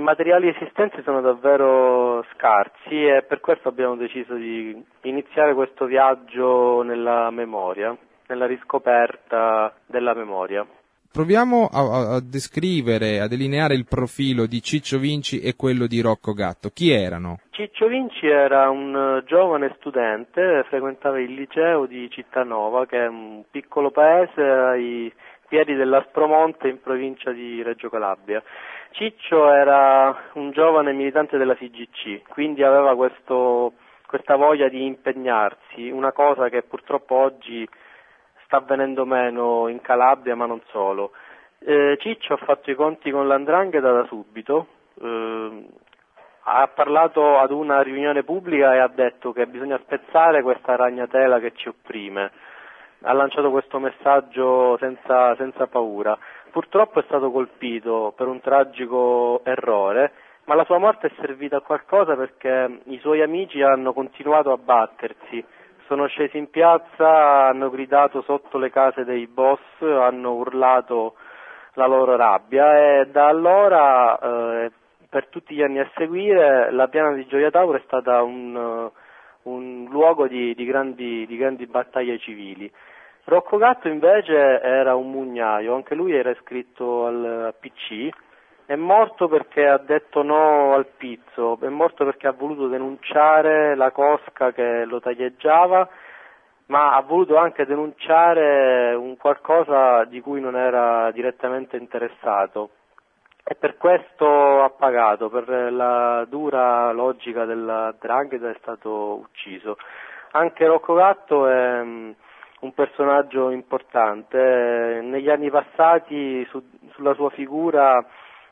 materiali esistenti sono davvero scarsi e per questo abbiamo deciso di iniziare questo viaggio nella memoria, nella riscoperta della memoria. Proviamo a descrivere, a delineare il profilo di Ciccio Vinci e quello di Rocco Gatto. Chi erano? Ciccio Vinci era un giovane studente, frequentava il liceo di Cittanova, che è un piccolo paese ai piedi dell'Aspromonte in provincia di Reggio Calabria. Ciccio era un giovane militante della FIGC, quindi aveva questa voglia di impegnarsi, una cosa che purtroppo oggi sta avvenendo meno in Calabria, ma non solo. Ciccio ha fatto i conti con l''ndrangheta da subito, ha parlato ad una riunione pubblica e ha detto che bisogna spezzare questa ragnatela che ci opprime. Ha lanciato questo messaggio senza paura. Purtroppo è stato colpito per un tragico errore, ma la sua morte è servita a qualcosa perché i suoi amici hanno continuato a battersi. Sono scesi in piazza, hanno gridato sotto le case dei boss, hanno urlato la loro rabbia e da allora, per tutti gli anni a seguire, la piana di Gioia Tauro è stata un luogo di grandi battaglie civili. Rocco Gatto invece era un mugnaio, anche lui era iscritto al PC, è morto perché ha detto no al pizzo, è morto perché ha voluto denunciare la cosca che lo taglieggiava, ma ha voluto anche denunciare un qualcosa di cui non era direttamente interessato e per questo ha pagato, per la dura logica della 'ndrangheta è stato ucciso. Anche Rocco Gatto è un personaggio importante, negli anni passati sulla sua figura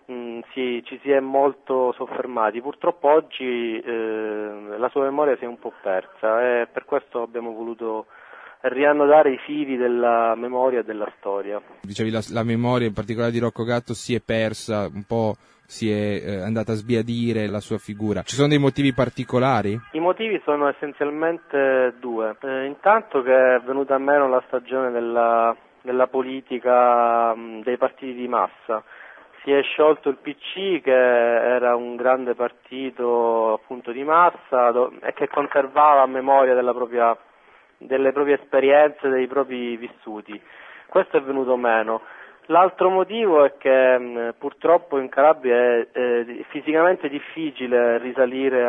ci si è molto soffermati, purtroppo oggi la sua memoria si è un po' persa e per questo abbiamo voluto riannodare i fili della memoria e della storia. Dicevi la memoria in particolare di Rocco Gatto si è persa, un po' si è andata a sbiadire la sua figura. Ci sono dei motivi particolari? I motivi sono essenzialmente due. Intanto che è venuta a meno la stagione della politica dei partiti di massa. Si è sciolto il PC, che era un grande partito appunto di massa e che conservava a memoria delle proprie esperienze, dei propri vissuti. Questo è venuto meno. L'altro motivo è che purtroppo in Calabria è fisicamente difficile risalire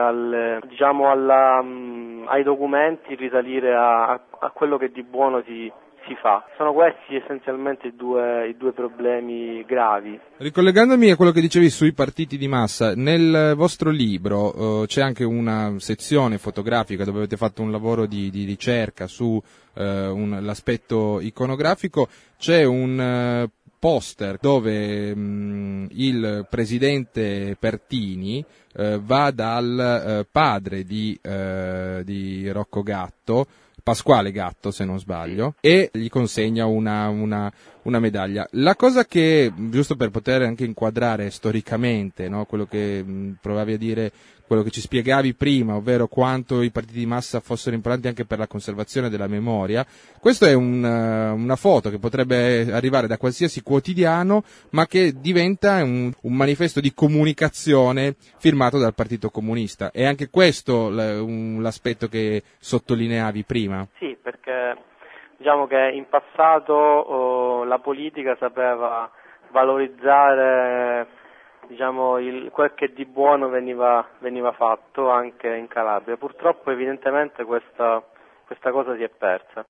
ai documenti, risalire a quello che di buono si fa. Sono questi essenzialmente i due problemi gravi. Ricollegandomi a quello che dicevi sui partiti di massa, nel vostro libro c'è anche una sezione fotografica dove avete fatto un lavoro di ricerca su l'aspetto iconografico, c'è un poster dove il presidente Pertini va dal padre di Rocco Gatto, Pasquale Gatto se non sbaglio, e gli consegna una medaglia. La cosa che, giusto per poter anche inquadrare storicamente, no, quello che provavi a dire, quello che ci spiegavi prima, ovvero quanto i partiti di massa fossero importanti anche per la conservazione della memoria, questa è una foto che potrebbe arrivare da qualsiasi quotidiano, ma che diventa un manifesto di comunicazione firmato dal Partito Comunista. È anche questo l'aspetto che sottolineavi prima? Sì, perché diciamo che in passato la politica sapeva valorizzare quel che di buono veniva fatto anche in Calabria. Purtroppo evidentemente questa cosa si è persa.